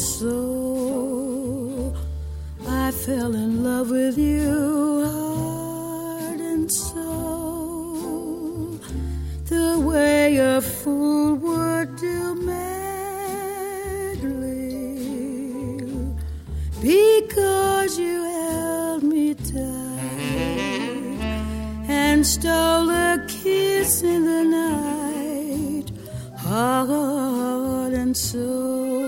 soul. I fell in love with you, heart and soul, the way a fool would do madly, because you held me tight and stole a kiss in the night, heart and soul.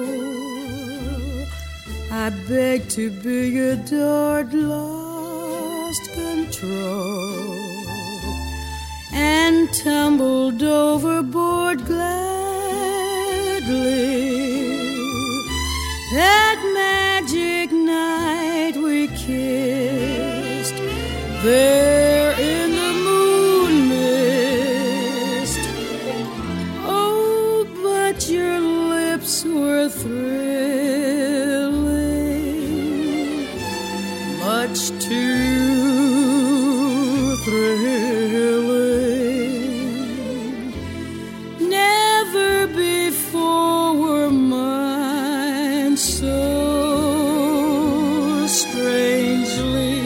I begged to be adored, lost control, and tumbled overboard gladly. That magic night we kissed, there in the moon mist. Oh, but your lips were thrilling, much too thrilling. Never before were mine so strangely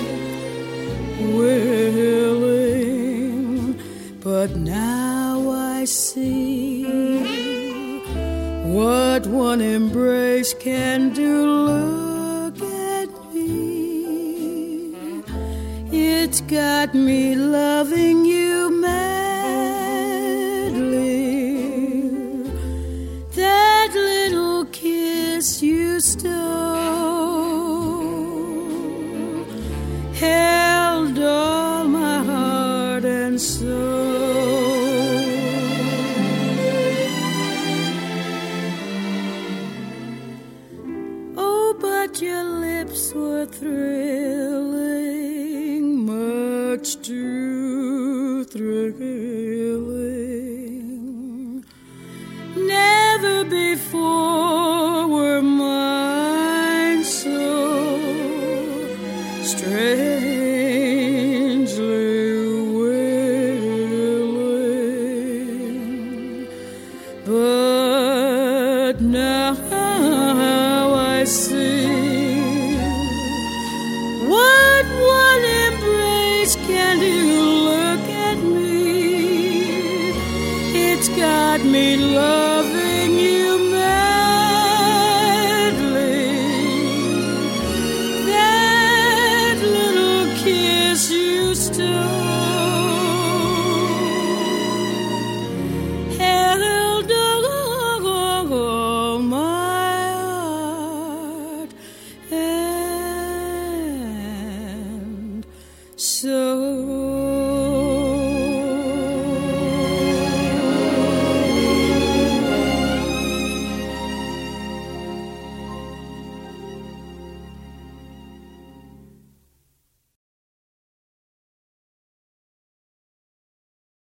willing. But now I see what one embrace can do. Look at me, it's got me loving you madly. That little kiss you stole held all my heart and soul. Oh, but your lips were thrilling, much too thrilling. Never before were mine so strangely willing. But now I see what one embrace can do. Look at me, it's got me loving you madly. That little kiss you stole held all my heart and soul.